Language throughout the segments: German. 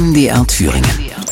MDR Thüringen.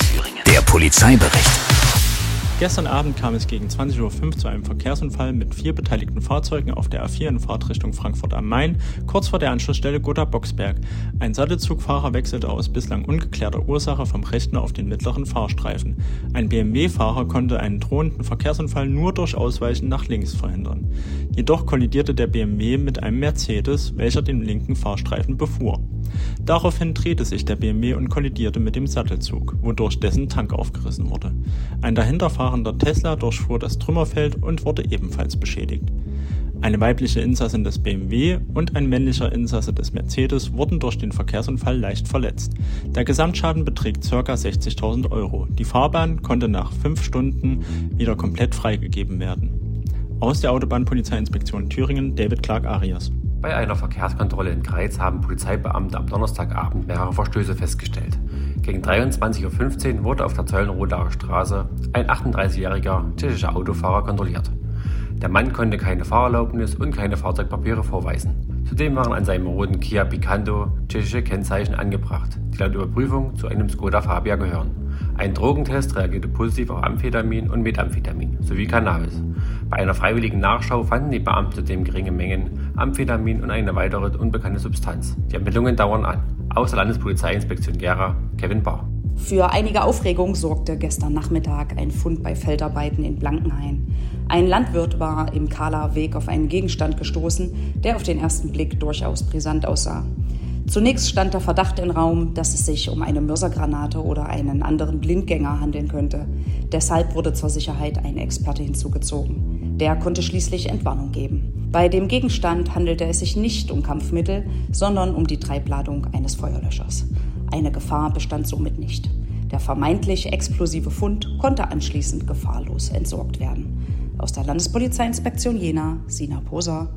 Der Polizeibericht. Gestern Abend kam es gegen 20.05 Uhr zu einem Verkehrsunfall mit 4 beteiligten Fahrzeugen auf der A4 in Fahrtrichtung Frankfurt am Main, kurz vor der Anschlussstelle Gotha-Boxberg. Ein Sattelzugfahrer wechselte aus bislang ungeklärter Ursache vom rechten auf den mittleren Fahrstreifen. Ein BMW-Fahrer konnte einen drohenden Verkehrsunfall nur durch Ausweichen nach links verhindern. Jedoch kollidierte der BMW mit einem Mercedes, welcher den linken Fahrstreifen befuhr. Daraufhin drehte sich der BMW und kollidierte mit dem Sattelzug, wodurch dessen Tank aufgerissen wurde. Ein dahinter fahrender Tesla durchfuhr das Trümmerfeld und wurde ebenfalls beschädigt. Eine weibliche Insassin des BMW und ein männlicher Insasse des Mercedes wurden durch den Verkehrsunfall leicht verletzt. Der Gesamtschaden beträgt ca. 60.000 €. Die Fahrbahn konnte nach 5 Stunden wieder komplett freigegeben werden. Aus der Autobahnpolizeiinspektion Thüringen, David Clark-Arias. Bei einer Verkehrskontrolle in Greiz haben Polizeibeamte am Donnerstagabend mehrere Verstöße festgestellt. Gegen 23.15 Uhr wurde auf der Zeulenrodaer Straße ein 38-jähriger tschechischer Autofahrer kontrolliert. Der Mann konnte keine Fahrerlaubnis und keine Fahrzeugpapiere vorweisen. Zudem waren an seinem roten Kia Picanto tschechische Kennzeichen angebracht, die laut Überprüfung zu einem Skoda Fabia gehören. Ein Drogentest reagierte positiv auf Amphetamin und Methamphetamin sowie Cannabis. Bei einer freiwilligen Nachschau fanden die Beamten zudem geringe Mengen Amphetamin und eine weitere unbekannte Substanz. Die Ermittlungen dauern an. Aus der Landespolizeiinspektion Gera, Kevin Bahr. Für einige Aufregung sorgte gestern Nachmittag ein Fund bei Feldarbeiten in Blankenhain. Ein Landwirt war im Kahler Weg auf einen Gegenstand gestoßen, der auf den ersten Blick durchaus brisant aussah. Zunächst stand der Verdacht im Raum, dass es sich um eine Mörsergranate oder einen anderen Blindgänger handeln könnte. Deshalb wurde zur Sicherheit ein Experte hinzugezogen. Der konnte schließlich Entwarnung geben. Bei dem Gegenstand handelte es sich nicht um Kampfmittel, sondern um die Treibladung eines Feuerlöschers. Eine Gefahr bestand somit nicht. Der vermeintlich explosive Fund konnte anschließend gefahrlos entsorgt werden. Aus der Landespolizeiinspektion Jena, Sina Poser.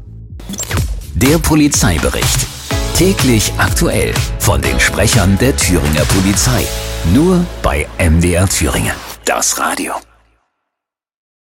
Der Polizeibericht. Täglich aktuell von den Sprechern der Thüringer Polizei. Nur bei MDR Thüringen. Das Radio.